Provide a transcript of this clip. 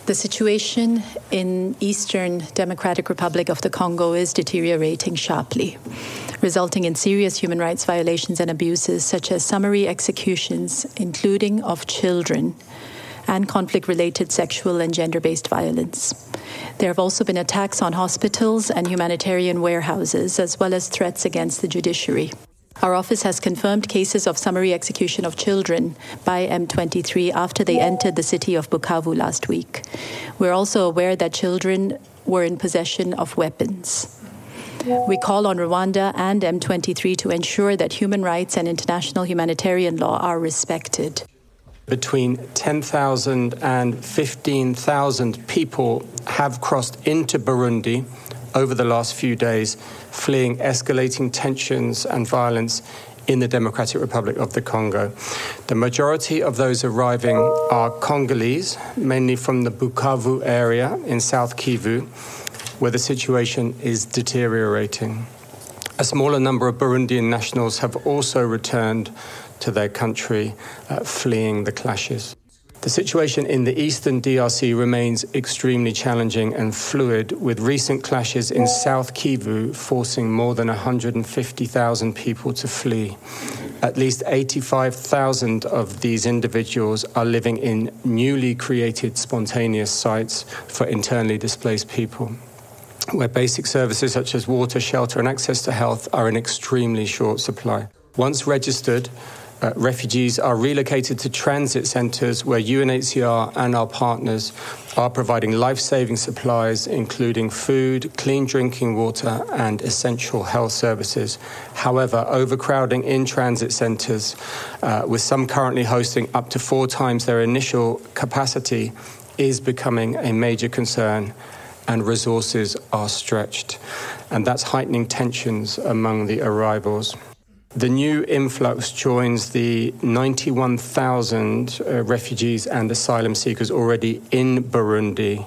The situation in Eastern Democratic Republic of the Congo is deteriorating sharply, resulting in serious human rights violations and abuses such as summary executions, including of children, and conflict-related sexual and gender-based violence. There have also been attacks on hospitals and humanitarian warehouses, as well as threats against the judiciary. Our office has confirmed cases of summary execution of children by M23 after they entered the city of Bukavu last week. We're also aware that children were in possession of weapons. We call on Rwanda and M23 to ensure that human rights and international humanitarian law are respected. Between 10,000 and 15,000 people have crossed into Burundi over the last few days, fleeing escalating tensions and violence in the Democratic Republic of the Congo. The majority of those arriving are Congolese, mainly from the Bukavu area in South Kivu, where the situation is deteriorating. A smaller number of Burundian nationals have also returned to their country, fleeing the clashes. The situation in the eastern DRC remains extremely challenging and fluid, with recent clashes in South Kivu forcing more than 150,000 people to flee. At least 85,000 of these individuals are living in newly created spontaneous sites for internally displaced people, where basic services such as water, shelter, and access to health are in extremely short supply. Once registered, refugees are relocated to transit centres where UNHCR and our partners are providing life-saving supplies, including food, clean drinking water, and essential health services. However, overcrowding in transit centres, with some currently hosting up to 4 times their initial capacity, is becoming a major concern, and resources are stretched. And that's heightening tensions among the arrivals. The new influx joins the 91,000 refugees and asylum seekers already in Burundi,